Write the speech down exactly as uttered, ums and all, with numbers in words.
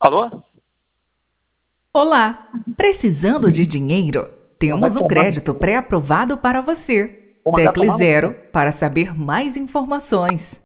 Alô? Olá, precisando de dinheiro? Pô, vai Temos um tomar no crédito cu. pré-aprovado para você. Pô, mas vai Tecle tomar no zero cu. para saber mais informações.